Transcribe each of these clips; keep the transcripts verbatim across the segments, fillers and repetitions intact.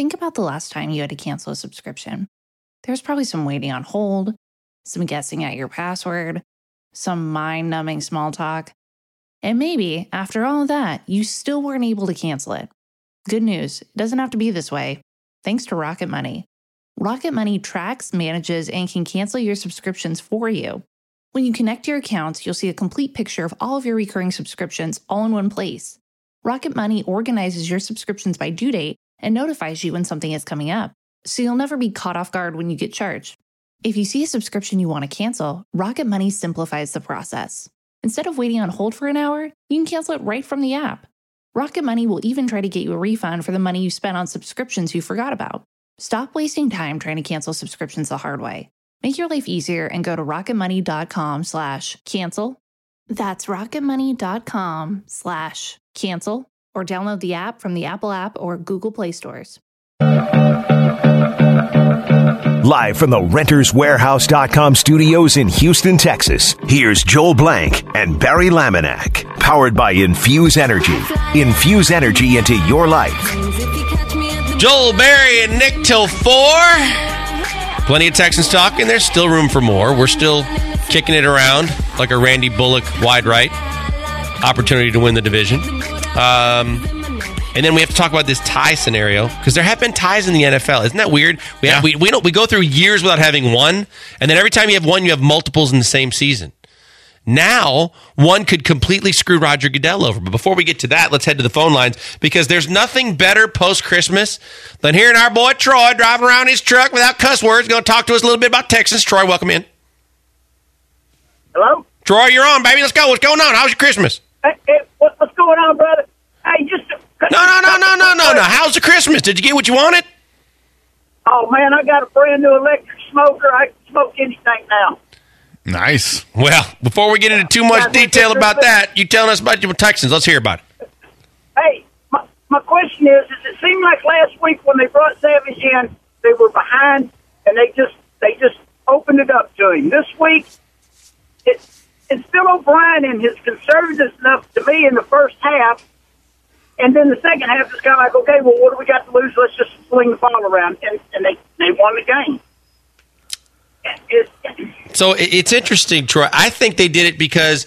think about the last time you had to cancel a subscription. There's probably some waiting on hold, some guessing at your password, some mind-numbing small talk. And maybe, after all of that, you still weren't able to cancel it. Good news, it doesn't have to be this way. Thanks to Rocket Money. Rocket Money tracks, manages, and can cancel your subscriptions for you. When you connect your accounts, you'll see a complete picture of all of your recurring subscriptions all in one place. Rocket Money organizes your subscriptions by due date and notifies you when something is coming up, so you'll never be caught off guard when you get charged. If you see a subscription you want to cancel, Rocket Money simplifies the process. Instead of waiting on hold for an hour, you can cancel it right from the app. Rocket Money will even try to get you a refund for the money you spent on subscriptions you forgot about. Stop wasting time trying to cancel subscriptions the hard way. Make your life easier and go to rocketmoney.com slash cancel. That's rocketmoney.com slash cancel or download the app from the Apple app or Google Play stores. Live from the Renters Warehouse dot com studios in Houston, Texas, here's Joel Blank and Barry Laminack. Powered by Infuse Energy. Infuse energy into your life. Joel, Barry, and Nick till four. Plenty of Texans talking. There's still room for more. We're still kicking it around like a Randy Bullock wide right. Opportunity to win the division. Um... And then we have to talk about this tie scenario because there have been ties in the N F L. Isn't that weird? We have, Yeah. we we don't we go through years without having one, and then every time you have one, you have multiples in the same season. Now, one could completely screw Roger Goodell over. But before we get to that, let's head to the phone lines because there's nothing better post-Christmas than hearing our boy Troy driving around his truck without cuss words. Going to talk to us a little bit about Texas. Troy, welcome in. Hello? Troy, you're on, baby. Let's go. What's going on? How's your Christmas? Hey, hey, what, what's going on, brother? Hey, just... No, no, no, no, no, no, no. How's the Christmas? Did you get what you wanted? Oh, man, I got a brand new electric smoker. I can smoke anything now. Nice. Well, before we get into too much detail about that, you telling us about your Texans. Let's hear about it. Hey, my, my question is, is it seemed like last week when they brought Savage in, they were behind, and they just they just opened it up to him. This week, it, it's Bill O'Brien and his conservative enough to me in the first half. And then the second half is kind of like, okay, well, what do we got to lose? Let's just sling the ball around. And, and they, they won the game. It, it, so it's interesting, Troy. I think they did it because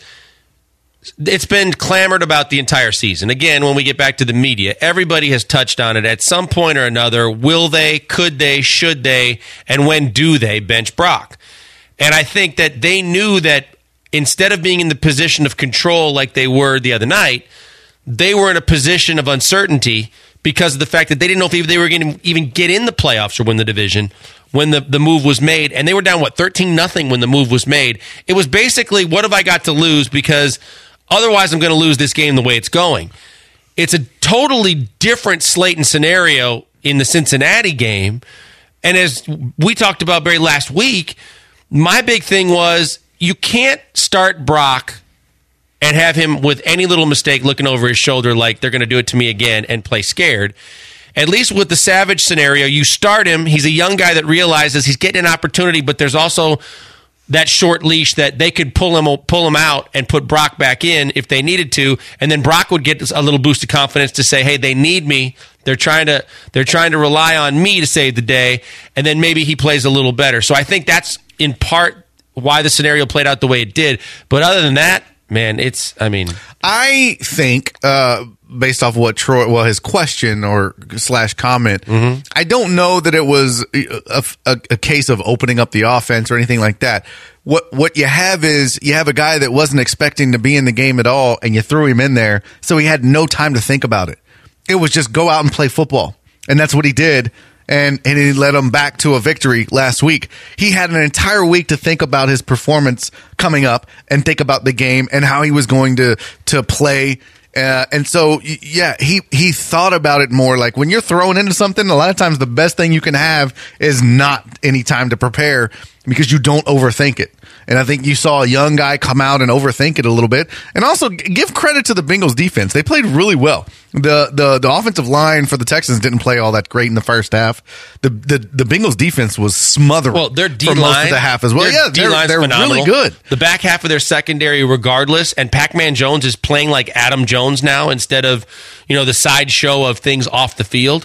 it's been clamored about the entire season. Again, when we get back to the media, everybody has touched on it at some point or another. Will they, could they, should they, and when do they bench Brock? And I think that they knew that instead of being in the position of control like they were the other night, they were in a position of uncertainty because of the fact that they didn't know if they were going to even get in the playoffs or win the division when the, the move was made. And they were down, what, thirteen nothing when the move was made. It was basically, what have I got to lose? Because otherwise I'm going to lose this game the way it's going. It's a totally different slate and scenario in the Cincinnati game. And as we talked about, Barry, last week, my big thing was you can't start Brock and have him with any little mistake looking over his shoulder like they're going to do it to me again and play scared. At least with the Savage scenario, you start him. He's a young guy that realizes he's getting an opportunity, but there's also that short leash that they could pull him pull him out and put Brock back in if they needed to, and then Brock would get a little boost of confidence to say, hey, they need me. They're trying to they're trying to rely on me to save the day, and then maybe he plays a little better. So I think that's in part why the scenario played out the way it did. But other than that, man, it's, I mean. I think, uh, based off what Troy, well, his question or slash comment, mm-hmm. I don't know that it was a, a, a case of opening up the offense or anything like that. What what you have is you have a guy that wasn't expecting to be in the game at all, and you threw him in there, so he had no time to think about it. It was just go out and play football, and that's what he did. And and he led them back to a victory last week. He had an entire week to think about his performance coming up and think about the game and how he was going to to play. Uh, and so, yeah, he, he thought about it more. Like when you're thrown into something, a lot of times the best thing you can have is not any time to prepare because you don't overthink it. And I think you saw a young guy come out and overthink it a little bit. And also give credit to the Bengals defense. They played really well. The the the offensive line for the Texans didn't play all that great in the first half. The the, the Bengals defense was smothering well, their D-line, for most of the half as well. Their yeah, D-line's they're, they're phenomenal. really good. The back half of their secondary regardless, and Pac-Man Jones is playing like Adam Jones now instead of, you know, the sideshow of things off the field.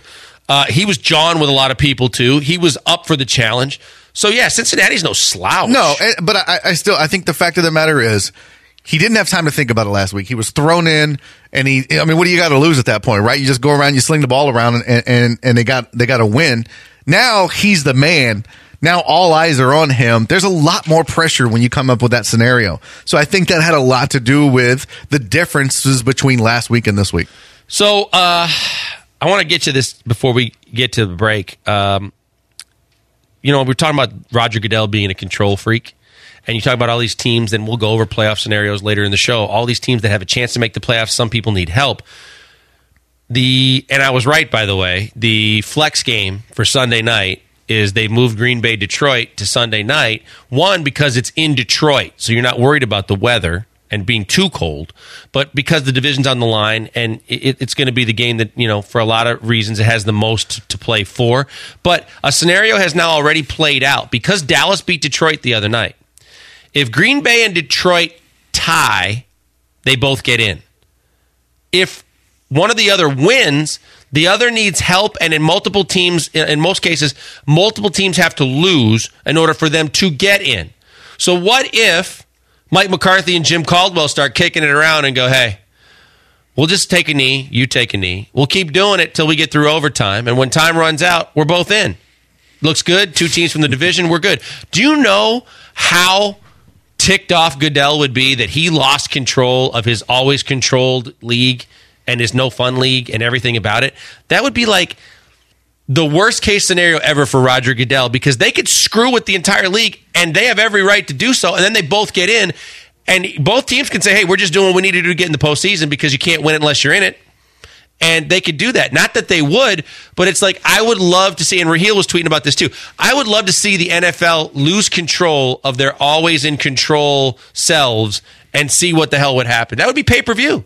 Uh, he was John with a lot of people, too. He was up for the challenge. So, yeah, Cincinnati's no slouch. No, but I, I still I think the fact of the matter is he didn't have time to think about it last week. He was thrown in, and he. I mean, what do you got to lose at that point, right? You just go around, you sling the ball around, and and, and they got they got to win. Now he's the man. Now all eyes are on him. There's a lot more pressure when you come up with that scenario. So I think that had a lot to do with the differences between last week and this week. So uh, I want to get to this before we get to the break. Um, you know, we're talking about Roger Goodell being a control freak. And you talk about all these teams, and we'll go over playoff scenarios later in the show. All these teams that have a chance to make the playoffs, some people need help. The and I was right, by the way. The flex game for Sunday night is they moved Green Bay Detroit to Sunday night. One, because it's in Detroit, so you're not worried about the weather and being too cold, but because the division's on the line, and it, it's going to be the game that, you know, for a lot of reasons, it has the most to play for. But a scenario has now already played out because Dallas beat Detroit the other night. If Green Bay and Detroit tie, they both get in. If one of the other wins, the other needs help, and in multiple teams, in most cases, multiple teams have to lose in order for them to get in. So what if Mike McCarthy and Jim Caldwell start kicking it around and go, hey, we'll just take a knee, you take a knee. We'll keep doing it till we get through overtime, and when time runs out, we're both in. Looks good. Two teams from the division, we're good. Do you know how ticked off Goodell would be that he lost control of his always controlled league and his no fun league and everything about it? That would be like the worst case scenario ever for Roger Goodell, because they could screw with the entire league and they have every right to do so. And then they both get in, and both teams can say, hey, we're just doing what we need to do to get in the postseason because you can't win it unless you're in it. And they could do that. Not that they would, but it's like, I would love to see, and Raheel was tweeting about this too, I would love to see the N F L lose control of their always in control selves and see what the hell would happen. That would be pay-per-view.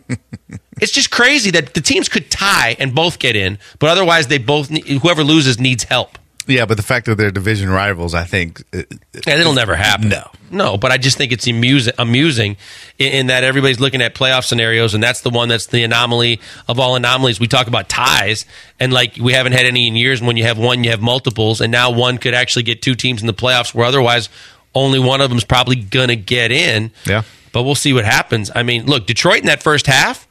It's just crazy that the teams could tie and both get in, but otherwise they both, whoever loses needs help. Yeah, but the fact that they're division rivals, I think... It, and it'll never happen. No. No, but I just think it's amusing, amusing in, in that everybody's looking at playoff scenarios, and that's the one that's the anomaly of all anomalies. We talk about ties, and like we haven't had any in years. When you have one, you have multiples, and now one could actually get two teams in the playoffs where otherwise only one of them is probably going to get in. Yeah. But we'll see what happens. I mean, look, Detroit in that first half,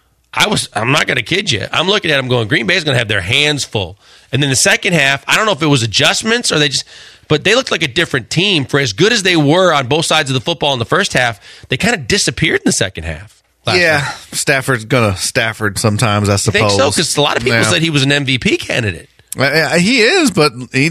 I was, I'm not going to kid you. I'm looking at them going, Green Bay's going to have their hands full. And then the second half, I don't know if it was adjustments or they just, but they looked like a different team. For as good as they were on both sides of the football in the first half, they kind of disappeared in the second half. Yeah, night. Stafford's going to Stafford sometimes, I suppose. I think so, because a lot of people yeah. said he was an M V P candidate. Uh, he is, but he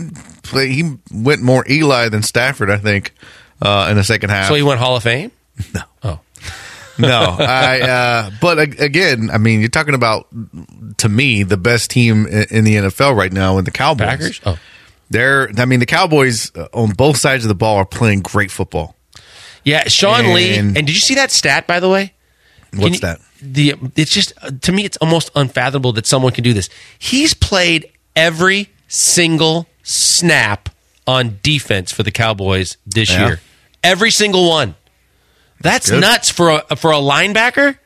he went more Eli than Stafford, I think, uh, in the second half. So he went Hall of Fame? No. Oh. no, I. Uh, but again, I mean, you're talking about, to me, the best team in the N F L right now, in the Cowboys. Packers. Oh, they're. I mean, the Cowboys on both sides of the ball are playing great football. Yeah, Sean and, Lee. And did you see that stat, by the way? What's you, that? The it's just to me, it's almost unfathomable that someone can do this. He's played every single snap on defense for the Cowboys this yeah. year. Every single one. That's Good. nuts for a for a linebacker.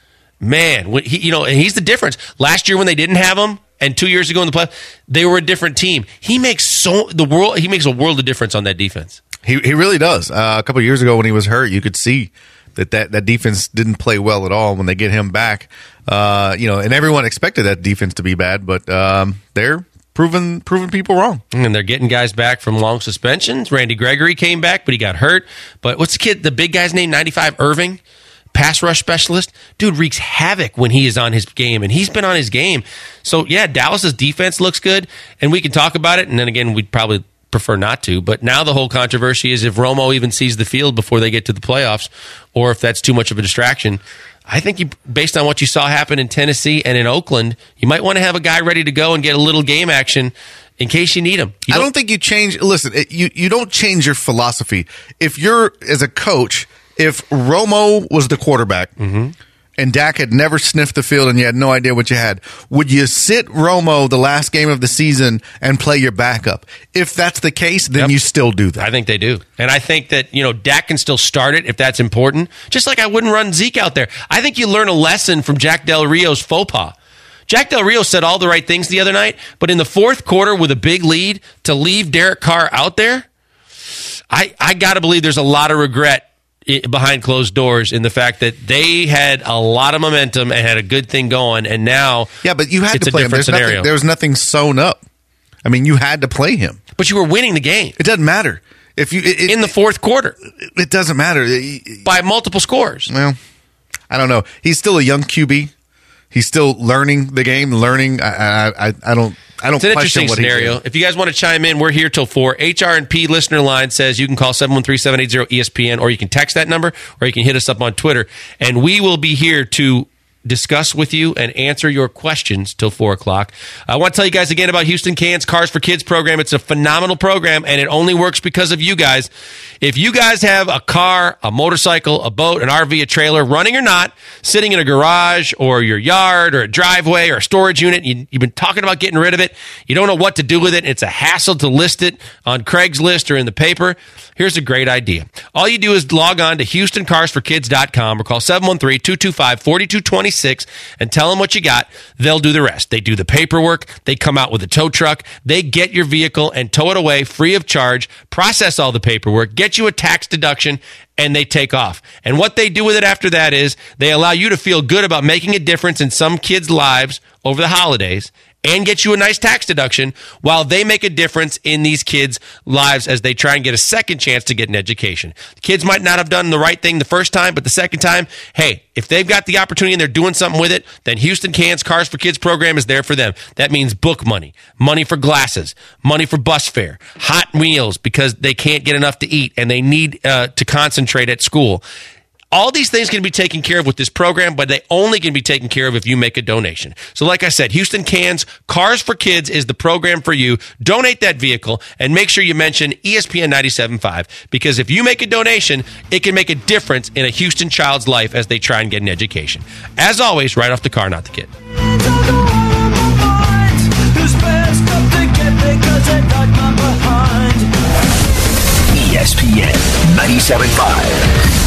Man, when he, you know, and he's the difference. Last year when they didn't have him, and two years ago in the playoffs, they were a different team. He makes so the world. He makes a world of difference on that defense. He he really does. Uh, a couple of years ago when he was hurt, you could see that, that that defense didn't play well at all. When they get him back, uh, you know, and everyone expected that defense to be bad, but um, they're proving proving people wrong. And they're getting guys back from long suspensions. Randy Gregory came back, but he got hurt. But what's the kid, the big guy's name, ninety-five, Irving? Pass rush specialist. Dude wreaks havoc when he is on his game, and he's been on his game. So, yeah, Dallas's defense looks good, and we can talk about it. And then again, we'd probably prefer not to. But now the whole controversy is if Romo even sees the field before they get to the playoffs, or if that's too much of a distraction. I think you, based on what you saw happen in Tennessee and in Oakland, you might want to have a guy ready to go and get a little game action in case you need him. You I don't think you change. Listen, it, you you don't change your philosophy. If you're as a coach, if Romo was the quarterback mm-hmm. and Dak had never sniffed the field and you had no idea what you had, would you sit Romo the last game of the season and play your backup? If that's the case, then Yep. you still do that. I think they do. And I think that, you know, Dak can still start it if that's important. Just like I wouldn't run Zeke out there. I think you learn a lesson from Jack Del Rio's faux pas. Jack Del Rio said all the right things the other night, but in the fourth quarter with a big lead to leave Derek Carr out there, I, I got to believe there's a lot of regret behind closed doors in the fact that they had a lot of momentum and had a good thing going, and now yeah, but you had it's to a play him. different There's scenario. nothing, there was nothing sewn up. I mean, you had to play him. But you were winning the game. It doesn't matter if you it, in the fourth quarter. It, it doesn't matter by multiple scores. Well, I don't know. He's still a young Q B. He's still learning the game. Learning. I I I don't. I don't. It's an question interesting what scenario. If you guys want to chime in, we're here till four. H R and P listener line says you can call seven one three, seven eight zero, E S P N, or you can text that number, or you can hit us up on Twitter, and we will be here to discuss with you and answer your questions till four o'clock. I want to tell you guys again about Houston Cans Cars for Kids program. It's a phenomenal program, and it only works because of you guys. If you guys have a car, a motorcycle, a boat, an R V, a trailer, running or not, sitting in a garage or your yard or a driveway or a storage unit, you, you've been talking about getting rid of it, you don't know what to do with it, it's a hassle to list it on Craigslist or in the paper, here's a great idea. All you do is log on to houston cars for kids dot com or call seven one three, two two five, four two two six and tell them what you got. They'll do the rest. They do the paperwork. They come out with a tow truck. They get your vehicle and tow it away free of charge, process all the paperwork, get you a tax deduction, and they take off. And what they do with it after that is they allow you to feel good about making a difference in some kids' lives over the holidays and get you a nice tax deduction while they make a difference in these kids' lives as they try and get a second chance to get an education. The kids might not have done the right thing the first time, but the second time, hey, if they've got the opportunity and they're doing something with it, then Houston Cans Cars for Kids program is there for them. That means book money, money for glasses, money for bus fare, hot meals because they can't get enough to eat and they need uh, to concentrate at school. All these things can be taken care of with this program, but they only can be taken care of if you make a donation. So like I said, Houston Cans Cars for Kids is the program for you. Donate that vehicle and make sure you mention E S P N ninety-seven point five because if you make a donation, it can make a difference in a Houston child's life as they try and get an education. As always, right off the car, not the kid. E S P N ninety-seven point five.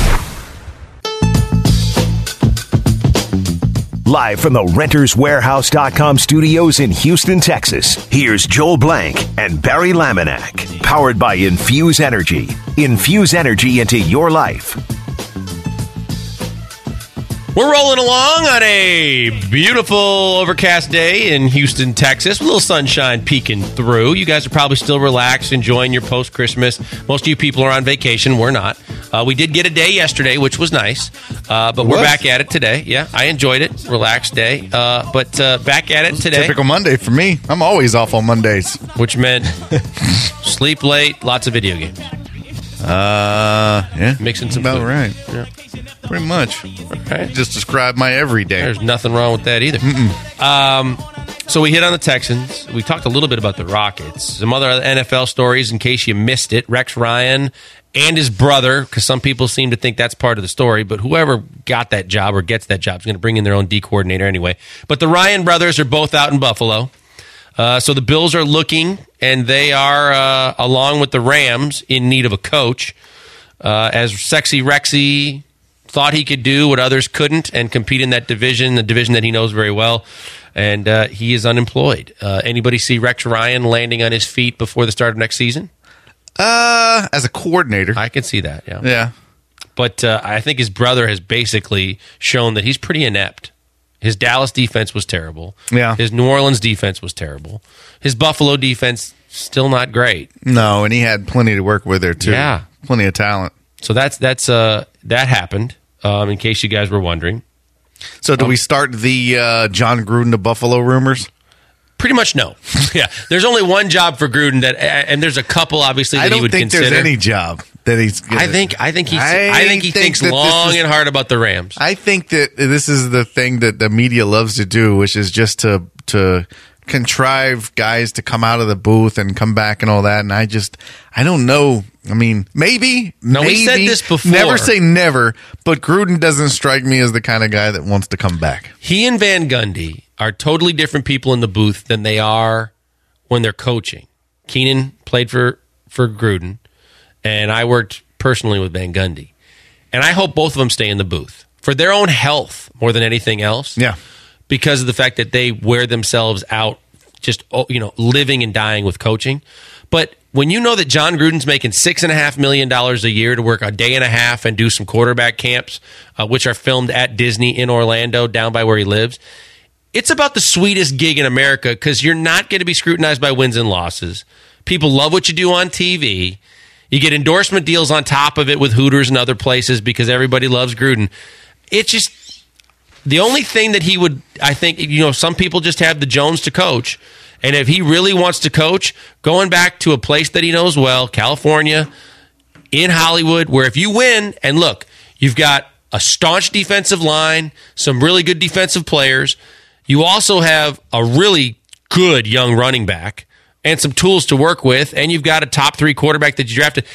Live from the Renters Warehouse dot com studios in Houston, Texas, here's Joel Blank and Barry Laminack. Powered by Infuse Energy. Infuse energy into your life. We're rolling along on a beautiful overcast day in Houston, Texas, with a little sunshine peeking through. You guys are probably still relaxed, enjoying your post-Christmas. Most of you people are on vacation. We're not. Uh, we did get a day yesterday, which was nice, uh, but we're What? back at it today. Yeah, I enjoyed it. Relaxed day. Uh, but uh, back at it today. Typical Monday for me. I'm always off on Mondays. Which meant sleep late, lots of video games. Uh, yeah. Mixing some About food. right. Yeah. Pretty much. Right. Just describe my everyday. There's nothing wrong with that either. Um, so we hit on the Texans. We talked a little bit about the Rockets. Some other N F L stories in case you missed it. Rex Ryan and his brother, because some people seem to think that's part of the story, but whoever got that job or gets that job is going to bring in their own D coordinator anyway. But the Ryan brothers are both out in Buffalo. Uh, so the Bills are looking, and they are, uh, along with the Rams, in need of a coach. Uh, as Sexy Rexy thought he could do what others couldn't and compete in that division, the division that he knows very well, and uh, he is unemployed. Uh, anybody see Rex Ryan landing on his feet before the start of next season? Uh, as a coordinator. I can see that, yeah. Yeah. But uh, I think his brother has basically shown that he's pretty inept. His Dallas defense was terrible. Yeah. His New Orleans defense was terrible. His Buffalo defense, still not great. No, and he had plenty to work with there, too. Yeah. Plenty of talent. So that's that's uh, that happened, um, in case you guys were wondering. So do we start the uh, John Gruden to Buffalo rumors? Pretty much no. Yeah. There's only one job for Gruden, that, and there's a couple, obviously, that I don't he would think consider. there's any job that he's gonna, I think I think he I I, think he think thinks that this long is- and hard about the Rams. I think that this is the thing that the media loves to do, which is just to to contrive guys to come out of the booth and come back and all that. And I just, I don't know. I mean, maybe. No, we maybe, said this before. Never say never, but Gruden doesn't strike me as the kind of guy that wants to come back. He and Van Gundy are totally different people in the booth than they are when they're coaching. Keenan played for, for Gruden, and I worked personally with Van Gundy. And I hope both of them stay in the booth for their own health more than anything else. Yeah. because of the fact that they wear themselves out just, you know, living and dying with coaching. But when you know that John Gruden's making six and a half million dollars a year to work a day and a half and do some quarterback camps, uh, which are filmed at Disney in Orlando, down by where he lives, it's about the sweetest gig in America because you're not going to be scrutinized by wins and losses. People love what you do on T V. You get endorsement deals on top of it with Hooters and other places because everybody loves Gruden. It's just the only thing that he would, I think, you know, some people just have the Jones to coach. And if he really wants to coach, going back to a place that he knows well, California, in Hollywood, where if you win, and look, you've got a staunch defensive line, some really good defensive players. You also have a really good young running back and some tools to work with, and you've got a top three quarterback that you drafted,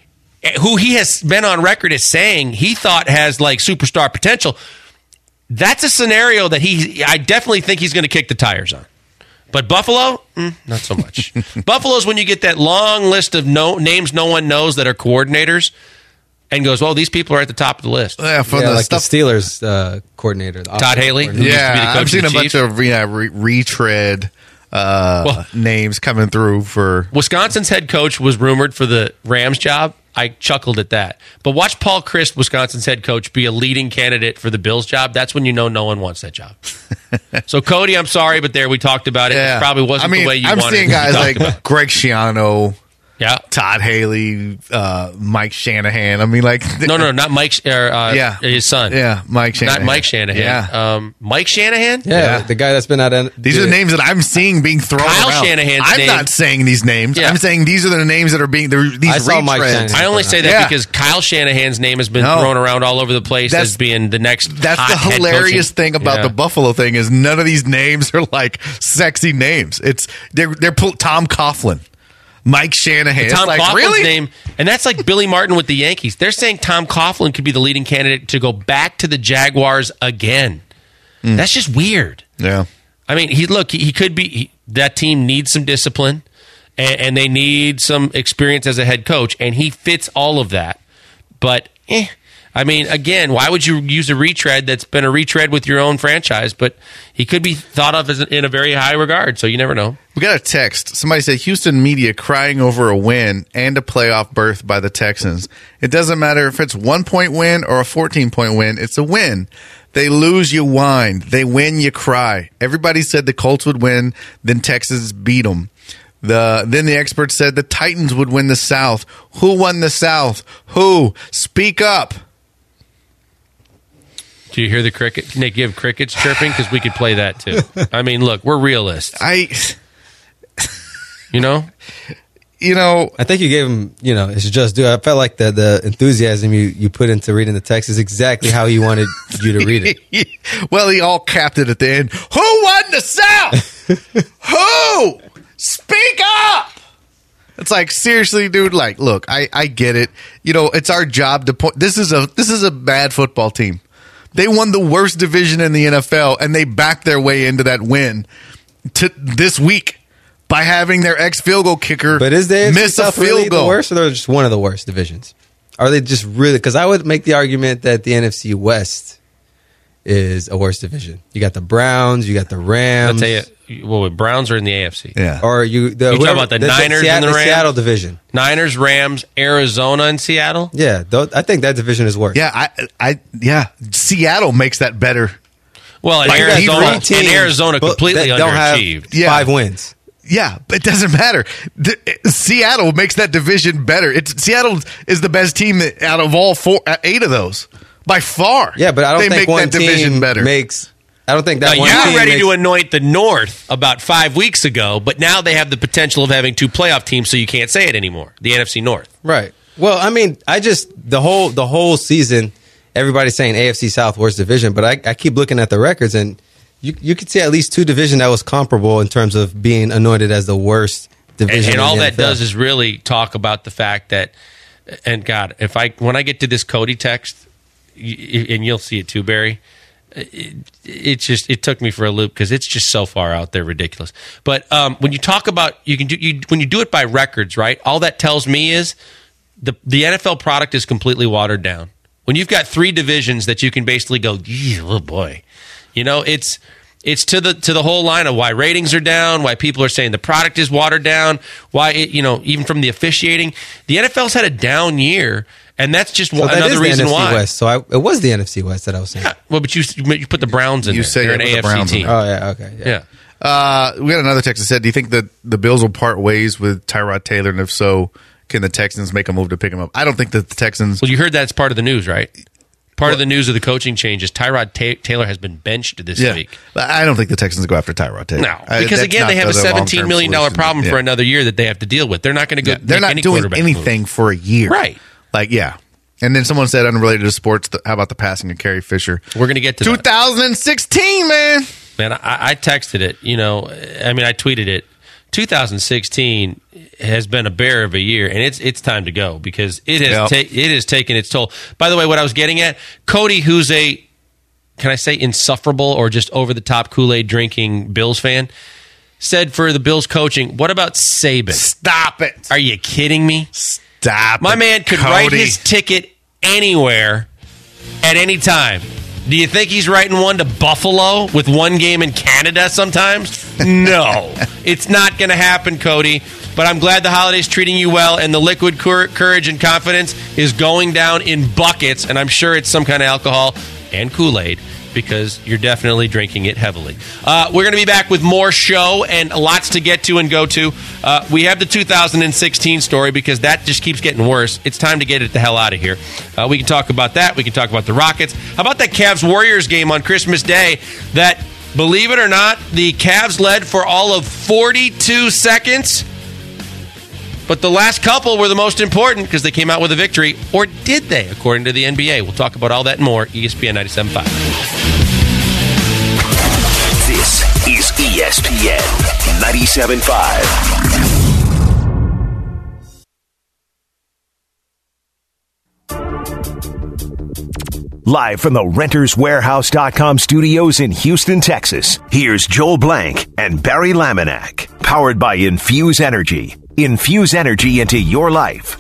who he has been on record as saying he thought has like superstar potential. That's a scenario that he, I definitely think he's going to kick the tires on. But Buffalo, mm, not so much. Buffalo's when you get that long list of no names no one knows that are coordinators, and goes, well, these people are at the top of the list. Yeah, from yeah, the like stuff, the Steelers uh, coordinator, the Todd Haley. coordinator. Who used to be the yeah, coach I've seen of a the bunch Chiefs. of yeah, re- retread uh, Well- names coming through for. Wisconsin's head coach was rumored for the Rams job. I chuckled at that. But watch Paul Chryst, Wisconsin's head coach, be a leading candidate for the Bills job. That's when you know no one wants that job. So, Cody, I'm sorry, but there we talked about it. Yeah. It probably wasn't I mean, the way you I'm wanted seeing it to be guys talked like about. Greg Schiano, Yeah. Todd Haley, uh, Mike Shanahan. I mean, like No, no, not Mike, or, uh, Yeah. his son. yeah, Mike Shanahan. Not Mike Shanahan. Yeah. Um, Mike Shanahan? Yeah, Yeah. the guy that's been at N- These are the names that I'm seeing being thrown Kyle around. Shanahan's I'm name- not saying these names. Yeah. I'm saying these are the names that are being they're- these I saw Mike retreads. Shanahan. I only say that Yeah. because Kyle Shanahan's name has been No. thrown around all over the place That's- as being the next That's hot the head hilarious coaching. thing about Yeah. the Buffalo thing is none of these names are like sexy names. It's they're they're pull, Tom Coughlin, Mike Shanahan. Tom It's like, Coughlin's really? name, and that's like Billy Martin with the Yankees. They're saying Tom Coughlin could be the leading candidate to go back to the Jaguars again. Hmm. That's just weird. Yeah. I mean, he look, he, he could be. He, that team needs some discipline, and, and they need some experience as a head coach, and he fits all of that. But, eh, I mean, again, why would you use a retread that's been a retread with your own franchise? But he could be thought of as in a very high regard, so you never know. We got a text. Somebody said Houston media crying over a win and a playoff berth by the Texans. It doesn't matter if it's one point win or a fourteen point win. It's a win. They lose, you whine. They win, you cry. Everybody said the Colts would win, then Texas beat them. The then the experts said the Titans would win the South. Who won the South? Who? Speak up. Do you hear the cricket? Nick, you have crickets chirping? Because we could play that too. I mean, look, we're realists. I, You know? you know, I think you gave him, you know, it's just due. I felt like the the enthusiasm you, you put into reading the text is exactly how he wanted you to read it. well, he all capped it at the end. Who won the South? Who? Speak up. It's like, seriously, dude, like, look, I, I get it. You know, it's our job to point. This is a this is a bad football team. They won the worst division in the N F L, and they backed their way into that win to this week by having their ex field goal kicker But is the miss a South field really goal. the worst, or they're just one of the worst divisions? Are they just really? Because I would make the argument that the N F C West is a worse division. You got the Browns, you got the I'll Rams. tell you, well, the Browns are in the A F C. Yeah. Or you, the, You talking whoever- about the Niners Seattle, and the Rams? Seattle division. Niners, Rams, Arizona, and Seattle. Yeah, th- I think that division is worse. Yeah, I, I, yeah. Seattle makes that better. Well, and Like, Arizona, three and teams, Arizona but completely that don't have underachieved. Yeah. Five wins. Yeah, but it doesn't matter. The, Seattle makes that division better. It's Seattle is the best team that, out of all four, uh, eight of those by far. Yeah, but I don't they think make one that division team better. makes. I don't think that Now, one you team were ready makes, to anoint the North about five weeks ago, but now they have the potential of having two playoff teams, so you can't say it anymore. The N F C North. Right. Well, I mean, I just the whole the whole season, everybody's saying A F C South worst division, but I, I keep looking at the records, and you you could see at least two division that was comparable in terms of being anointed as the worst division. And, and in all the that N F L. does is really talk about the fact that, and God, if I when I get to this Cody text, y- and you'll see it too, Barry. It, it just it took me for a loop because it's just so far out there, ridiculous. But um, when you talk about you can do you, when you do it by records, right? All that tells me is the the N F L product is completely watered down. When you've got three divisions that you can basically go, oh boy, you know, it's It's to the to the whole line of why ratings are down, why people are saying the product is watered down, why it, you know, even from the officiating, the N F L's had a down year, and that's just So one, that another is the reason N F C why. West. So I, it was the N F C West that I was saying. Yeah, well, but you you put the Browns in You there. say They're it an with the A F C Browns in team. there. Oh yeah, okay, yeah. Yeah. Uh, we got another text that said, do you think that the Bills will part ways with Tyrod Taylor? And if so, can the Texans make a move to pick him up? I don't think that the Texans... Well, you heard that's part of the news, right? Part of the news of the coaching changes. Tyrod Ta- Taylor has been benched this yeah, week. but I don't think the Texans go after Tyrod Taylor. No, I- because that's again, not they have a the seventeen million dollars long-term problem solution. for Yeah. another year that they have to deal with. They're not going to go. Yeah, they're make not any doing quarterback anything move. for a year. Right. Like, yeah. And then someone said, unrelated to sports, th- how about the passing of Carrie Fisher? We're going to get to that. twenty sixteen, man. Man, I, I texted it. You know, I mean, I tweeted it. twenty sixteen has been a bear of a year, and it's it's time to go because it has Yep. ta- it has taken its toll. By the way, what I was getting at, Cody, who's a can I say insufferable or just over the top Kool-Aid drinking Bills fan, said for the Bills coaching, what about Saban? Stop it. Are you kidding me? Stop My it, man could Cody. write his ticket anywhere at any time. Do you think he's writing one to Buffalo with one game in Canada sometimes? No. It's not going to happen, Cody. But I'm glad the holiday's treating you well, and the liquid cour- courage and confidence is going down in buckets, and I'm sure it's some kind of alcohol and Kool-Aid because you're definitely drinking it heavily. Uh, we're going to be back with more show and lots to get to and go to. Uh, we have the two thousand sixteen story because that just keeps getting worse. It's time to get it the hell out of here. Uh, we can talk about that. We can talk about the Rockets. How about that Cavs-Warriors game on Christmas Day that, believe it or not, the Cavs led for all of forty-two seconds? But the last couple were the most important because they came out with a victory. Or did they, according to the N B A? We'll talk about all that and more. E S P N ninety-seven point five. This is E S P N ninety-seven point five. Live from the Renters Warehouse dot com studios in Houston, Texas, here's Joel Blank and Barry Laminack. Powered by Infuse Energy. Infuse energy into your life.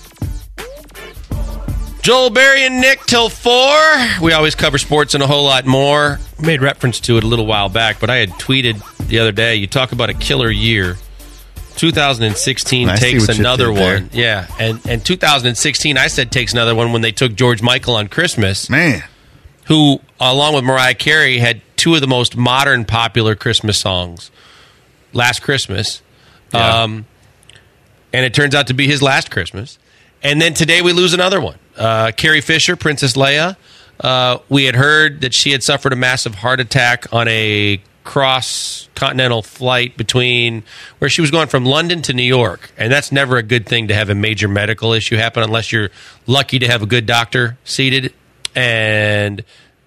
Joel, Barry, and Nick till four. We always cover sports and a whole lot more. Made reference to it a little while back, but I had tweeted the other day, you talk about a killer year. two thousand sixteen I see takes what you another did there. one. Yeah, and, and two thousand sixteen, I said takes another one when they took George Michael on Christmas, Man. who, along with Mariah Carey, had two of the most modern popular Christmas songs. Last Christmas. Yeah. Um, and it turns out to be his last Christmas. And then today we lose another one. Uh, Carrie Fisher, Princess Leia. Uh, we had heard that she had suffered a massive heart attack on a cross-continental flight between where she was going from London to New York. And that's never a good thing to have a major medical issue happen unless you're lucky to have a good doctor seated and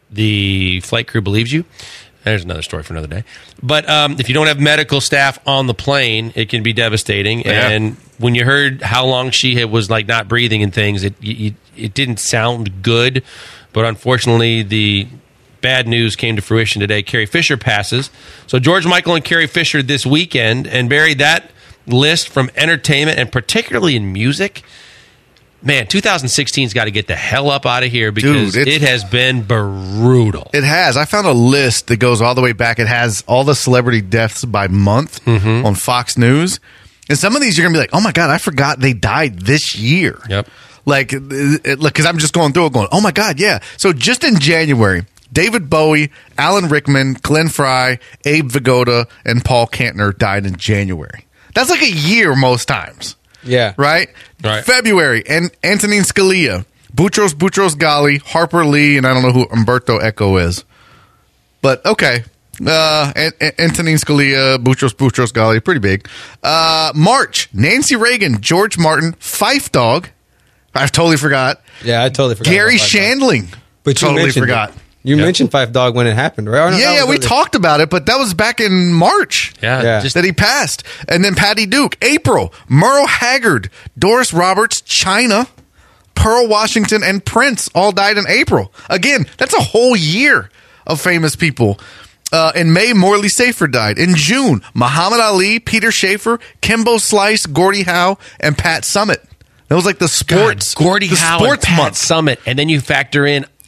the flight crew believes you. There's another story for another day. But um, if you don't have medical staff on the plane, it can be devastating. Yeah. And when you heard how long she had, was like not breathing and things, it you, it didn't sound good. But unfortunately, the bad news came to fruition today. Carrie Fisher passes. So George Michael and Carrie Fisher this weekend. And Barry, that list from entertainment and particularly in music, man, two thousand sixteen's got to get the hell up out of here because Dude, it's- it has been brutal. It has. I found a list that goes all the way back. It has all the celebrity deaths by month Mm-hmm. on Fox News. And some of these you're going to be like, oh my God, I forgot they died this year. Yep. Like, because I'm just going through it going, oh my God, yeah. So just in January, David Bowie, Alan Rickman, Glenn Fry, Abe Vigoda, and Paul Kantner died in January. That's like a year most times. Yeah. Right? Right. February, and Antonin Scalia, Boutros Boutros Ghali, Harper Lee, and I don't know who Umberto Eco is. But okay. Uh, An- An- Antonin Scalia, Boutros Boutros Ghali, pretty big. Uh, March, Nancy Reagan, George Martin, Fife Dog. I totally forgot. Yeah, I totally forgot. Gary about Five Dog. Shandling. But you totally mentioned forgot. it. You Yep. mentioned Five Dog when it happened, right? Or no, Yeah, that yeah, was we earlier. talked about it, but that was back in March. Yeah, Yeah. just That he passed. And then Patty Duke, April, Merle Haggard, Doris Roberts, China, Pearl Washington, and Prince all died in April. Again, that's a whole year of famous people. Uh, in May, Morley Safer died. In June, Muhammad Ali, Peter Schaefer, Kimbo Slice, Gordie Howe, and Pat Summitt. That was like the sports, God, Gordie the Howe sports and Pat month. Summit, and then you factor in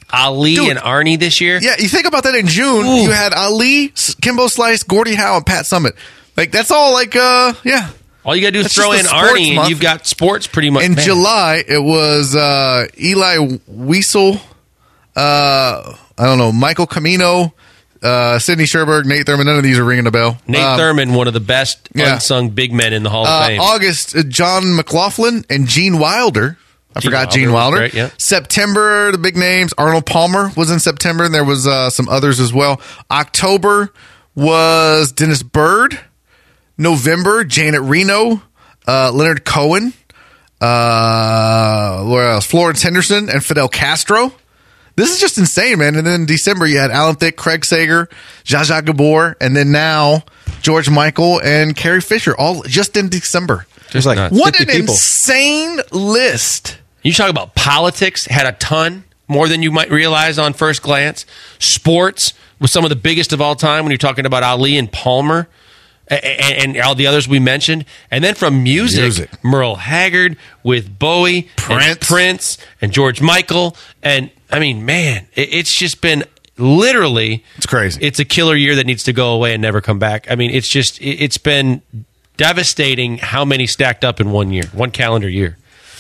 Ali Dude. and Arnie this year. Yeah, you think about that in June, Ooh. you had Ali, S- Kimbo Slice, Gordie Howe, and Pat Summitt. Like, that's all like, uh, yeah. All you got to do is That's throw just in the sports Arnie, and month. you've got sports pretty much. In Man. July, it was uh, Eli Wiesel, uh, I don't know, Michael Camino, uh, Sidney Sherberg, Nate Thurman. None of these are ringing a bell. Nate Um, Thurman, one of the best yeah. unsung big men in the Hall of Uh, Fame. August, uh, John McLaughlin and Gene Wilder. I Gene forgot Wilder Gene was Wilder. great, yeah. September, the big names. Arnold Palmer was in September, and there was uh, some others as well. October was Dennis Byrd. November, Janet Reno, uh, Leonard Cohen, uh, where else? Florence Henderson and Fidel Castro. This is just insane, man. And then in December, you had Alan Thicke, Craig Sager, Zsa Zsa Gabor, and then now George Michael and Carrie Fisher, all just in December. There's like nuts. What fifty an people. insane list. You talk about politics, had a ton, more than you might realize on first glance. Sports was some of the biggest of all time when you're talking about Ali and Palmer and, and, and all the others we mentioned. And then from music, Music. Merle Haggard with Bowie, Prince. and Prince, and George Michael. And I mean, man, it, it's just been literally. It's crazy. It's a killer year that needs to go away and never come back. I mean, it's just, it, it's been devastating how many stacked up in one year, one calendar year.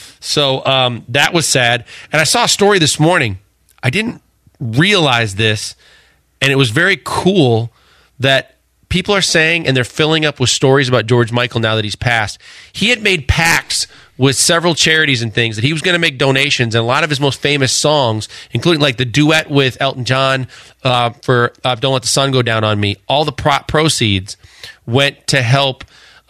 So um, that was sad. And I saw a story this morning. I didn't realize this, and it was very cool that people are saying, and they're filling up with stories about George Michael now that he's passed. He had made pacts with several charities and things that he was going to make donations, and a lot of his most famous songs, including like the duet with Elton John uh, for uh, Don't Let the Sun Go Down on Me, all the pro- proceeds went to help,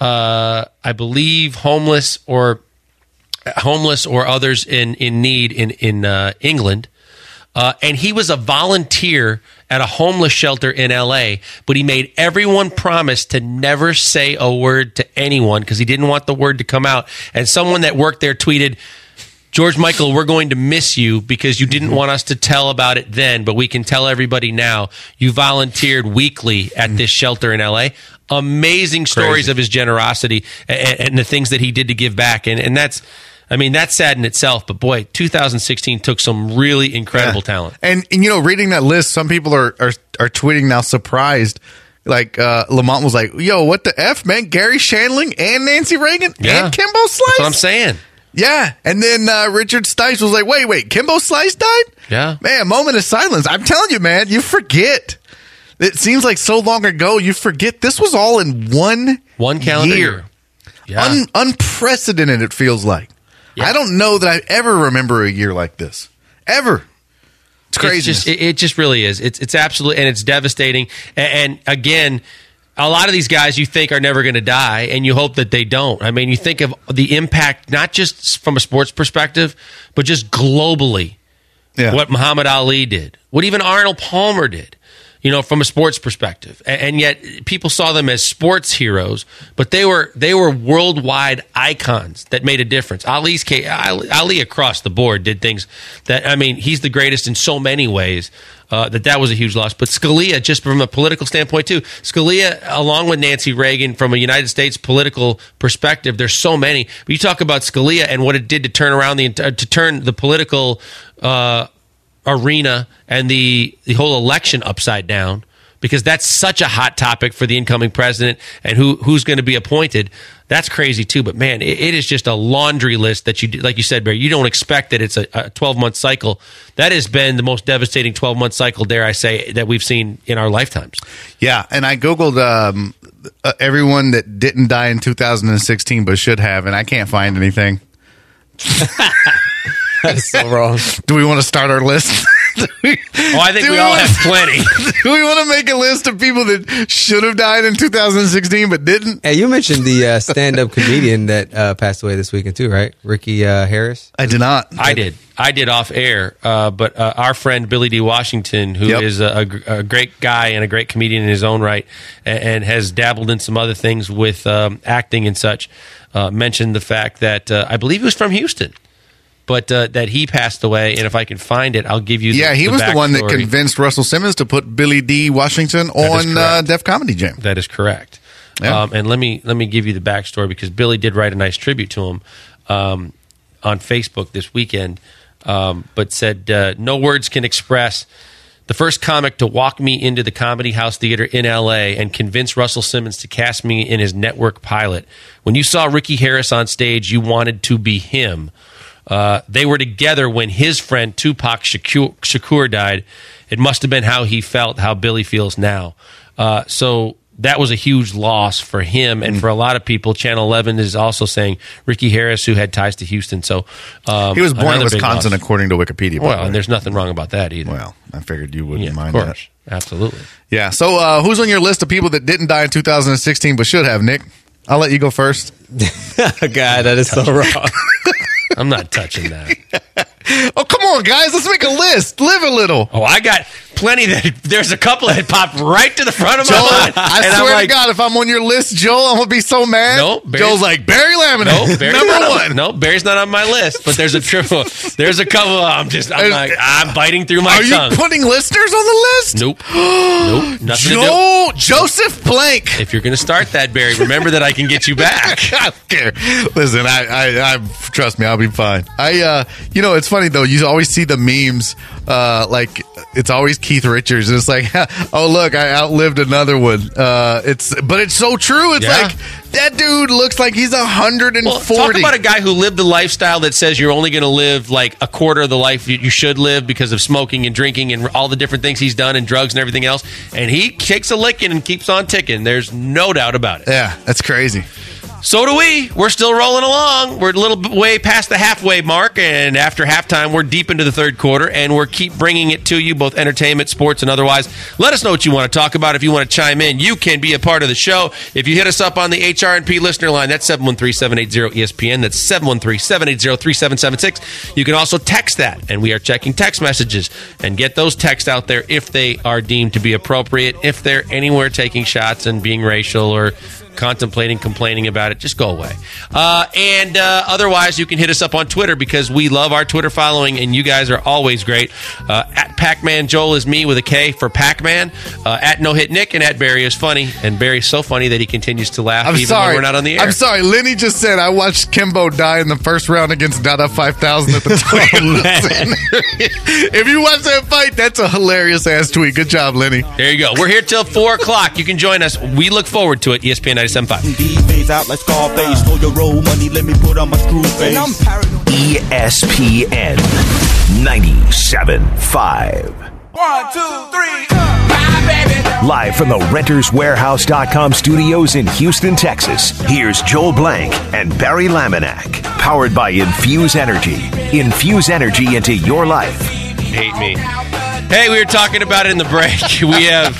uh, I believe, homeless or homeless or others in, in need in, in uh, England. Uh, and he was a volunteer at a homeless shelter in L A, but he made everyone promise to never say a word to anyone because he didn't want the word to come out. And someone that worked there tweeted, George Michael, we're going to miss you because you didn't want us to tell about it then, but we can tell everybody now. You volunteered weekly at this shelter in L A. Amazing stories Crazy. of his generosity and, and the things that he did to give back. And, and that's, I mean, that's sad in itself, but boy, two thousand sixteen took some really incredible Yeah. talent. And, and, you know, reading that list, some people are, are, are tweeting now surprised. Like, uh, Lamont was like, yo, what the F, man? Gary Shandling and Nancy Reagan Yeah. and Kimbo Slice? That's what I'm saying. Yeah. And then uh, Richard Stice was like, wait, wait, Kimbo Slice died? Yeah. Man, moment of silence. I'm telling you, man, you forget. It seems like so long ago, you forget this was all in one One calendar year. year. Yeah. Un- unprecedented, it feels like. Yeah. I don't know that I ever remember a year like this. Ever. It's crazy. It's just, it, it just really is. It's it's absolutely, and it's devastating. And, and again, a lot of these guys you think are never going to die, and you hope that they don't. I mean, you think of the impact, not just from a sports perspective, but just globally. yeah. What Muhammad Ali did, what even Arnold Palmer did, you know, from a sports perspective. And, and yet people saw them as sports heroes, but they were they were worldwide icons that made a difference. Ali's case, Ali, Ali across the board did things that, I mean, he's the greatest in so many ways. Uh, that that was a huge loss. But Scalia, just from a political standpoint too, Scalia, along with Nancy Reagan, from a United States political perspective, there's so many. But you talk about Scalia and what it did to turn around the ent- to turn the political uh, arena and the the whole election upside down, because that's such a hot topic for the incoming president and who who's going to be appointed. That's crazy too. But man, it, it is just a laundry list that you, like you said, Barry, you don't expect that it's a twelve month cycle. That has been the most devastating twelve month cycle, dare I say, that we've seen in our lifetimes. Yeah, and I Googled um, uh, everyone that didn't die in two thousand sixteen but should have, and I can't find anything. That's so wrong. Do we want to start our list? Do we, Oh, I think do we all wanna- have plenty. Do we want to make a list of people that should have died in two thousand sixteen but didn't? Hey, you mentioned the uh, stand-up comedian that uh, passed away this weekend too, right? Ricky uh, Harris. I did not. I did. I did off air, uh, but uh, our friend Billy D. Washington, who Yep. is a, a gr- a great guy and a great comedian in his own right, and, and has dabbled in some other things with um, acting and such, uh, mentioned the fact that uh, I believe he was from Houston, but uh, that he passed away. And if I can find it, I'll give you. The, Yeah, he the was the one that backstory. convened Russell Simmons to put Billy D. Washington is on uh, correct. Def Comedy Jam. That is correct. Yeah. Um, and let me let me give you the backstory, because Billy did write a nice tribute to him um, on Facebook this weekend. um, but said, uh, no words can express the first comic to walk me into the Comedy House Theater in L A and convince Russell Simmons to cast me in his network pilot. When you saw Ricky Harris on stage, you wanted to be him. Uh, they were together when his friend Tupac Shakur, Shakur died. It must have been how he felt, how Billy feels now. Uh, so that was a huge loss for him and for a lot of people. Channel eleven is also saying Ricky Harris, who had ties to Houston. So um, he was born in another big Wisconsin, loss. according to Wikipedia. by Well, the way. and there's nothing wrong about that either. Well, I figured you wouldn't Yeah, mind of course. that. Absolutely. Yeah. So, uh, who's on your list of people that didn't die in two thousand sixteen but should have, Nick? I'll let you go first. God, that is so wrong. I'm not touching that. Oh, come on, guys. Let's make a list. Live a little. Oh, I got plenty that there's a couple that popped right to the front of my Joel, mind. I And I'm swear like, to God, if I'm on your list, Joel, I'm going to be so mad. No, Barry's- Joel's like, Barry Lamina, No, Barry's number not one. On, no, Barry's not on my list. But there's a triple. There's a couple. I'm just. I'm like. I'm biting through my Are you tongue. putting listeners on the list? Nope. Nope. Nothing to do. Joel, Joseph Blank. If you're going to start that, Barry, remember that I can get you back. I don't care. Listen, I, I, I, trust me, I'll be fine. I, uh, you know, it's funny though. You always see the memes, uh, like it's always Keith Richards, and it's like, oh look, I outlived another one. Uh, it's, but it's so true. It's Yeah. like that dude looks like he's a hundred and Well, forty. talk about a guy who lived a lifestyle that says you're only going to live like a quarter of the life you, you should live because of smoking and drinking and all the different things he's done and drugs and everything else. And he kicks a licking and keeps on ticking. There's no doubt about it. Yeah, that's crazy. So do we. We're still rolling along. We're a little bit way past the halfway mark, and after halftime, we're deep into the third quarter, and we're keep bringing it to you, both entertainment, sports, and otherwise. Let us know what you want to talk about. If you want to chime in, you can be a part of the show. If you hit us up on the H R and P listener line, that's seven one three, seven eight zero, E S P N. That's seven one three, seven eight zero, three seven seven six. You can also text that, and we are checking text messages, and get those texts out there if they are deemed to be appropriate. If they're anywhere taking shots and being racial or contemplating, complaining about it, just go away. Uh, and uh, otherwise, you can hit us up on Twitter because we love our Twitter following, and you guys are always great. Uh, at Pac-Man Joel is me with a K for Pac-Man. Uh, at No Hit Nick, and at Barry is funny. And Barry's so funny that he continues to laugh I'm even sorry. when we're not on the air. I'm sorry. Lenny just said I watched Kimbo die in the first round against Dada five thousand at the Toyota Center. If you watch that fight, that's a hilarious ass tweet. Good job, Lenny. There you go. We're here till four o'clock. You can join us. We look forward to it. E S P N ninety-seven point five. Phase out like Scarface. Throw your roll money, let me put on my screw face. E S P N ninety-seven point five. One, two, three. My baby. Live from the Renters Warehouse dot com studios in Houston, Texas, here's Joel Blank and Barry Laminack. Powered by Infuse Energy. Infuse energy into your life. Hate me. Hey, we were talking about it in the break. We have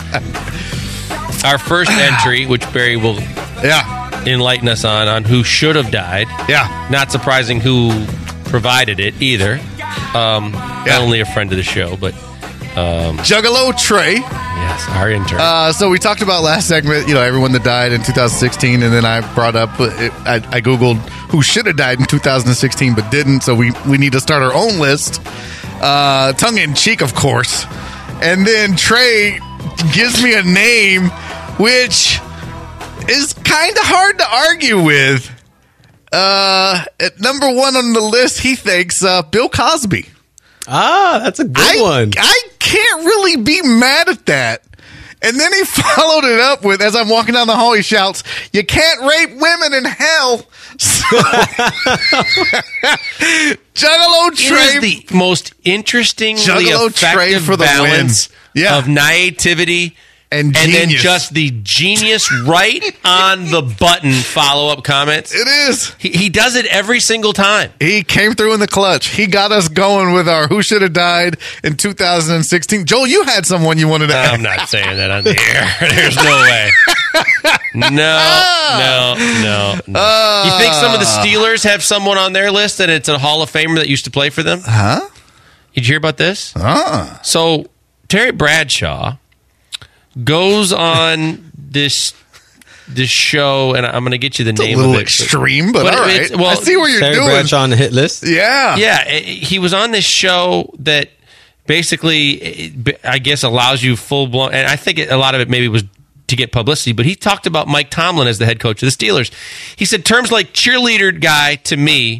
our first entry, which Barry will Yeah. enlighten us on, on who should have died. Yeah. Not surprising who provided it either. Um, Yeah. Not only a friend of the show, but Juggalo Trey. yes, our intern. Uh, so we talked about last segment, you know, everyone that died in two thousand sixteen, and then I brought up, uh, it, I, I Googled who should have died in two thousand sixteen but didn't, so we, we need to start our own list. Uh, tongue in cheek, of course. And then Trey gives me a name, which is kind of hard to argue with. Uh, at number one on the list, he thinks uh, Bill Cosby. Ah, that's a good I, one. I can't really be mad at that. And then he followed it up with, as I'm walking down the hall, he shouts, "You can't rape women in hell." So, Juggalo it Trey. is the most interestingly Juggalo Trey effective for the balance win. Yeah. of naivety And and then genius. just the genius right on the button follow-up comments. It is. He, he does it every single time. He came through in the clutch. He got us going with our Who Should Have Died in two thousand sixteen. Joel, you had someone you wanted to add. I'm not saying that on the air. There's no way. No, no, no, no. You think some of the Steelers have someone on their list and it's a Hall of Famer that used to play for them? Huh? Did you hear about this? Ah. So Terry Bradshaw goes on this this show, and I'm going to get you the It's a name little of it. extreme, but, But all right. it's- well, I see what you're Terry doing. Bradshaw on the hit list. Yeah. Yeah, eh, he was on this show that basically, eh, I guess, allows you full blown. And I think it, a lot of it maybe was to get publicity. But he talked about Mike Tomlin as the head coach of the Steelers. He said terms like cheerleader guy to me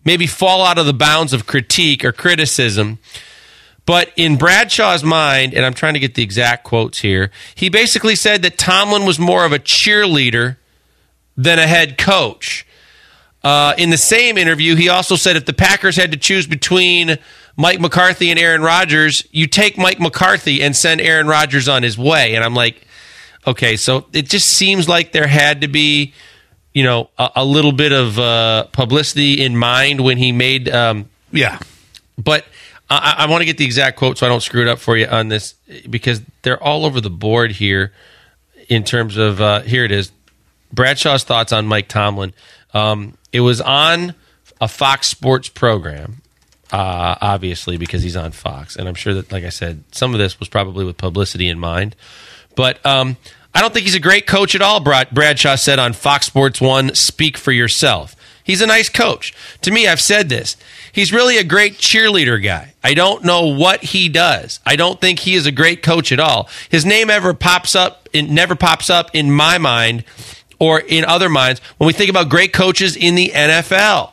maybe fall out of the bounds of critique or criticism. But in Bradshaw's mind, and I'm trying to get the exact quotes here, he basically said that Tomlin was more of a cheerleader than a head coach. Uh, in the same interview, he also said if the Packers had to choose between Mike McCarthy and Aaron Rodgers, you take Mike McCarthy and send Aaron Rodgers on his way. And I'm like, okay, so it just seems like there had to be, you know, a, a little bit of uh, publicity in mind when he made, um, yeah. But I, I want to get the exact quote so I don't screw it up for you on this, because they're all over the board here in terms of, uh, here it is, Bradshaw's thoughts on Mike Tomlin. Um, it was on a Fox Sports program, uh, obviously, because he's on Fox. And I'm sure that, like I said, some of this was probably with publicity in mind. But um, I don't think he's a great coach at all, Brad, Bradshaw said on Fox Sports one, Speak for Yourself. He's a nice coach. To me, I've said this. He's really a great cheerleader guy. I don't know what he does. I don't think he is a great coach at all. His name ever pops up, it never pops up in my mind or in other minds when we think about great coaches in the N F L.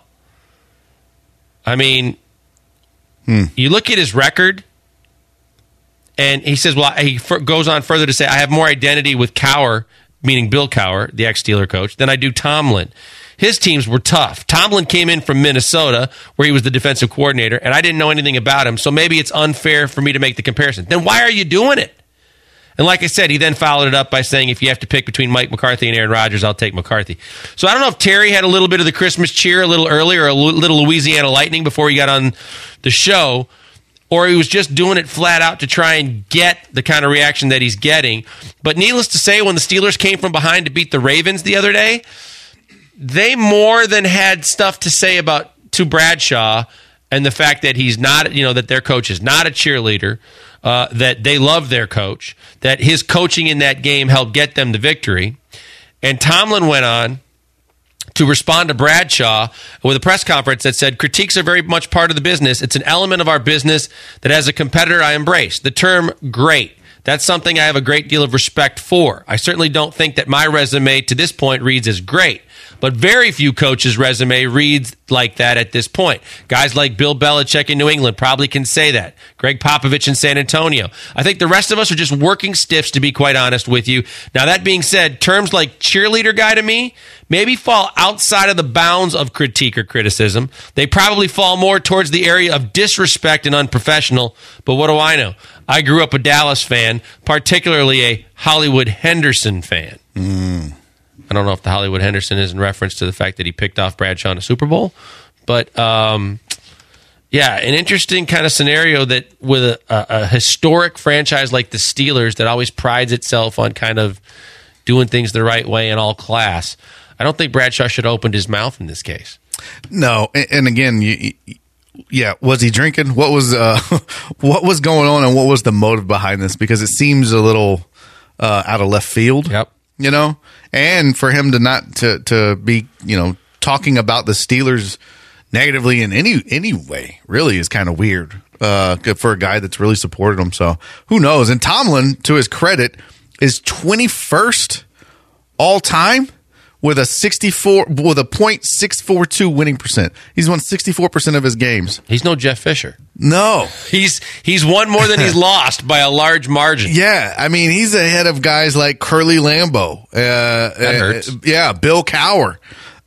I mean, hmm. you look at his record, and he says, well, he f- goes on further to say, I have more identity with Cowher, meaning Bill Cowher, the ex-Steeler coach, than I do Tomlin. His teams were tough. Tomlin came in from Minnesota, where he was the defensive coordinator, and I didn't know anything about him, so maybe it's unfair for me to make the comparison. Then why are you doing it? And like I said, he then followed it up by saying, if you have to pick between Mike McCarthy and Aaron Rodgers, I'll take McCarthy. So I don't know if Terry had a little bit of the Christmas cheer a little earlier, or a little Louisiana Lightning before he got on the show, or he was just doing it flat out to try and get the kind of reaction that he's getting. But needless to say, when the Steelers came from behind to beat the Ravens the other day, they more than had stuff to say about to Bradshaw and the fact that he's not, you know, that their coach is not a cheerleader, uh, that they love their coach, that his coaching in that game helped get them the victory. And Tomlin went on to respond to Bradshaw with a press conference that said, critiques are very much part of the business. It's an element of our business that as a competitor I embrace. The term great. That's something I have a great deal of respect for. I certainly don't think that my resume to this point reads as great, but very few coaches' resume reads like that at this point. Guys like Bill Belichick in New England probably can say that. Greg Popovich in San Antonio. I think the rest of us are just working stiffs, to be quite honest with you. Now, that being said, terms like cheerleader guy to me maybe fall outside of the bounds of critique or criticism. They probably fall more towards the area of disrespect and unprofessional, but what do I know? I grew up a Dallas fan, particularly a Hollywood Henderson fan. Mm. I don't know if the Hollywood Henderson is in reference to the fact that he picked off Bradshaw in a Super Bowl, but um, yeah, an interesting kind of scenario that with a, a, a historic franchise like the Steelers that always prides itself on kind of doing things the right way in all class. I don't think Bradshaw should have opened his mouth in this case. No, and, and again, you, you, yeah, was he drinking? What was uh, what was going on, and what was the motive behind this? Because it seems a little uh, out of left field. Yep. You know, and for him to not to to be, you know, talking about the Steelers negatively in any any way really is kind of weird. Uh, good for a guy that's really supported him. So who knows? And Tomlin, to his credit, is twenty-first all time with a sixty-four with a point six four two winning percent. He's won sixty-four percent of his games. He's no Jeff Fisher. No. He's he's won more than he's lost by a large margin. Yeah, I mean, he's ahead of guys like Curly Lambeau. Uh, that hurts. Uh, yeah, Bill Cowher.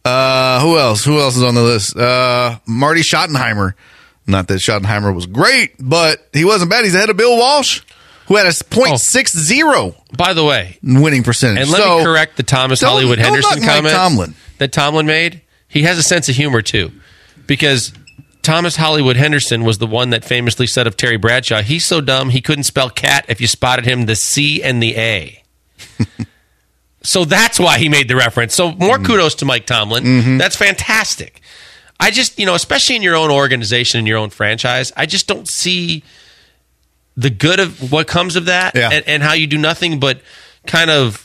Uh, who else? Who else is on the list? Uh, Marty Schottenheimer. Not that Schottenheimer was great, but he wasn't bad. He's ahead of Bill Walsh, who had a point six zero By the way, winning percentage. And let so, me correct the Thomas don't, Hollywood don't Henderson knock comment Mike Tomlin. that Tomlin made. He has a sense of humor, too, because Thomas Hollywood Henderson was the one that famously said of Terry Bradshaw, he's so dumb he couldn't spell cat if you spotted him the C and the A. So that's why he made the reference. So more kudos to Mike Tomlin. Mm-hmm. That's fantastic. I just, you know, especially in your own organization, in your own franchise, I just don't see the good of what comes of that, yeah. and, and how you do nothing but kind of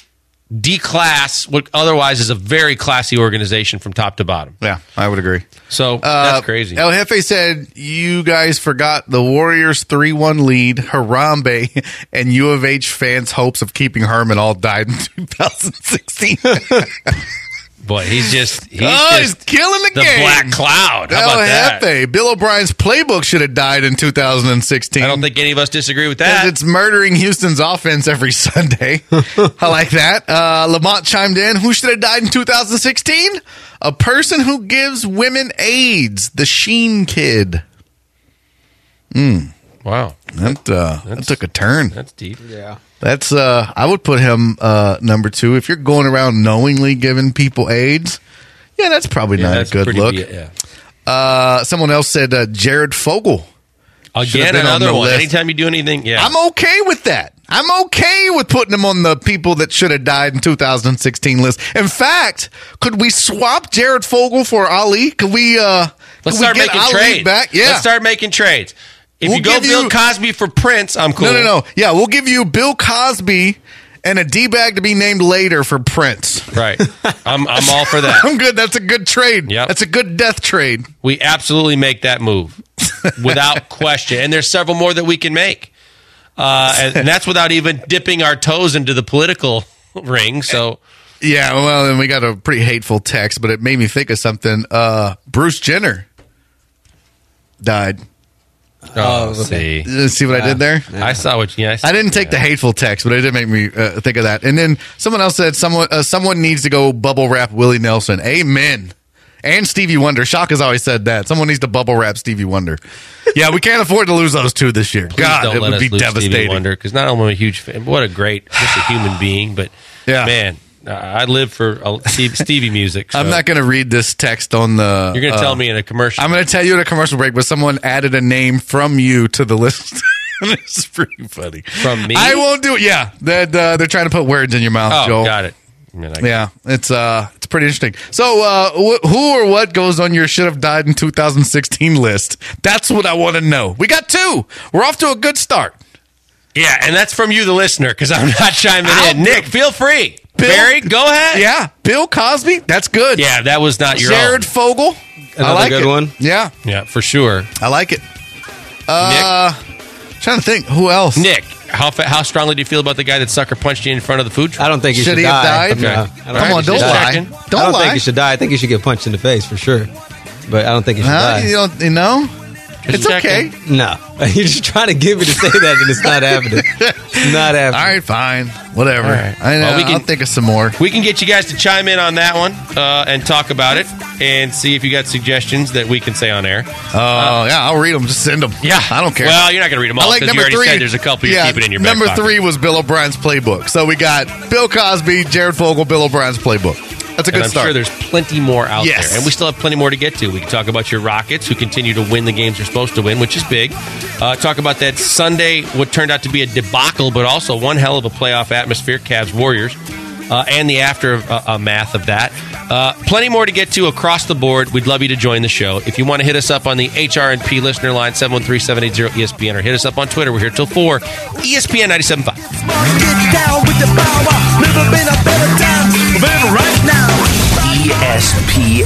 declass what otherwise is a very classy organization from top to bottom. Yeah, I would agree. So uh, that's crazy. El Jefe said, you guys forgot the Warriors three one lead, Harambe, and U of H fans' hopes of keeping Herman all died in two thousand sixteen. Boy, he's just he's, oh, just he's killing the, the game. Black Cloud. How El about that? Jefe. Bill O'Brien's playbook should have died in two thousand sixteen. I don't think any of us disagree with 'Cause that. it's murdering Houston's offense every Sunday. I like that. Uh, Lamont chimed in. Who should have died in two thousand sixteen? A person who gives women AIDS. The Sheen Kid. Mm. Wow. That, uh, that took a turn. That's deep. Yeah. That's uh I would put him uh number two. If you're going around knowingly giving people AIDS, yeah, that's probably Yeah, not that's a good pretty look. be- yeah. Uh someone else said uh, Jared Fogle. Should have Again, been on another the one. list. Anytime you do anything, yeah. I'm okay with that. I'm okay with putting him on the people that should have died in two thousand sixteen list. In fact, could we swap Jared Fogle for Ali? Could we uh Let's could start we get making Ali trades. back? Yeah. Let's start making trades. If We'll you go give Bill you- Cosby for Prince, I'm cool. No, no, no. Yeah, we'll give you Bill Cosby and a D-bag to be named later for Prince. Right. I'm I'm all for that. I'm good. That's a good trade. Yep. That's a good death trade. We absolutely make that move without question. And there's several more that we can make. Uh, and, and that's without even dipping our toes into the political ring. So, Yeah, well, and we got a pretty hateful text, but it made me think of something. Uh, Bruce Jenner died. oh, okay. see. Uh, See what I did there? I saw what you guys I didn't take the hateful text, but it did make me uh, think of that. And then someone else said someone uh, someone needs to go bubble wrap Willie Nelson. Amen. And Stevie Wonder. Shock has always said that. Someone needs to bubble wrap Stevie Wonder. Yeah, we can't afford to lose those two this year. Please God, don't it let would us be lose Stevie devastating. Wonder, because not only am I a huge fan, what a great, just a human being, but Yeah. man, uh, I live for uh, Steve, Stevie music. So I'm not going to read this text on the. You're going to uh, tell me in a commercial. I'm going to tell you at a commercial break, but someone added a name from you to the list. This is pretty funny. From me? I won't do it. Yeah, they're, uh, they're trying to put words in your mouth, oh, Joel. got it. I mean, I- Yeah, it's uh, it's pretty interesting. So, uh, wh- who or what goes on your should have died in two thousand sixteen list? That's what I want to know. We got two. We're off to a good start. Yeah, and that's from you, the listener, because I'm not chiming I'll in. do- Nick, feel free. Bill- Barry, go ahead. Yeah, Bill Cosby. That's good. Yeah, that was not your Jared own. Fogle. I Another like good it. one. Yeah, Yeah, for sure. I like it. Uh, trying to think who else. Nick, how fa- how strongly do you feel about the guy that sucker punched you in front of the food truck? I don't think he Should should, he have die. died? No, Okay. I don't Come think Come he on, should don't Just die. lie. checking. Don't I don't lie. think he should die. I think he should get punched in the face for sure. But I don't think he should Huh? die. You don't. You know. It's checking. okay. No, you're just trying to get me to say that, and it's not happening. It's not happening. All right, fine. Whatever. All right. I know. Well, we can- I'll think of some more. We can get you guys to chime in on that one uh, and talk about it and see if you got suggestions that we can say on air. Oh, yeah, I'll read them. Just send them. Yeah. I don't care. Well, you're not going to read them all I like because you number already three. said there's a couple you're yeah, keeping in your back Number pocket. three was Bill O'Brien's playbook. So we got Bill Cosby, Jared Fogle, Bill O'Brien's playbook. That's a good And I'm start. sure there's plenty more out Yes. there. And we still have plenty more to get to. We can talk about your Rockets, who continue to win the games they're supposed to win, which is big. Uh, talk about that Sunday, what turned out to be a debacle, but also one hell of a playoff atmosphere, Cavs Warriors, uh, and the aftermath uh, uh, math of that. Uh, plenty more to get to across the board. We'd love you to join the show. If you want to hit us up on the H R and P listener line, seven one three, seven eight zero, E S P N, or hit us up on Twitter. We're here till four. E S P N ninety-seven point five. Get down with the power. Never been a better time than right now. E S P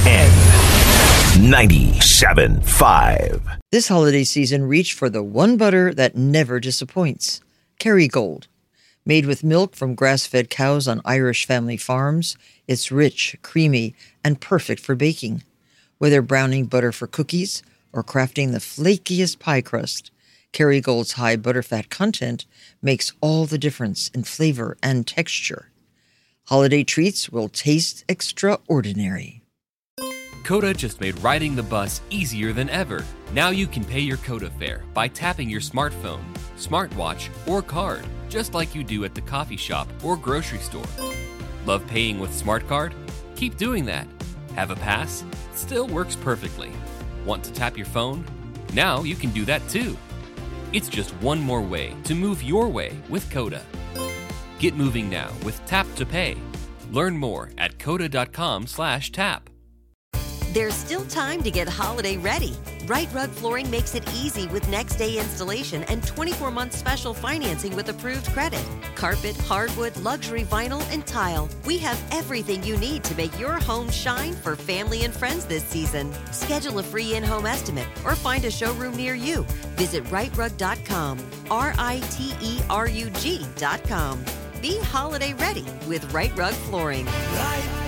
N ninety-seven point five. This holiday season, reach for the one butter that never disappoints. Kerrygold. Made with milk from grass-fed cows on Irish family farms, it's rich, creamy, and perfect for baking. Whether browning butter for cookies or crafting the flakiest pie crust, Kerrygold's high butterfat content makes all the difference in flavor and texture. Holiday treats will taste extraordinary. Coda just made riding the bus easier than ever. Now you can pay your Coda fare by tapping your smartphone, smartwatch, or card, just like you do at the coffee shop or grocery store. Love paying with SmartCard? Keep doing that. Have a pass? Still works perfectly. Want to tap your phone? Now you can do that too. It's just one more way to move your way with Coda. Get moving now with Tap to Pay. Learn more at coda.com slash tap. There's still time to get holiday ready. Right Rug Flooring makes it easy with next day installation and twenty-four month special financing with approved credit. Carpet, hardwood, luxury vinyl, and tile. We have everything you need to make your home shine for family and friends this season. Schedule a free in-home estimate or find a showroom near you. Visit right rug dot com, R I T E R U G dot com. Be holiday ready with Right Rug Flooring. Right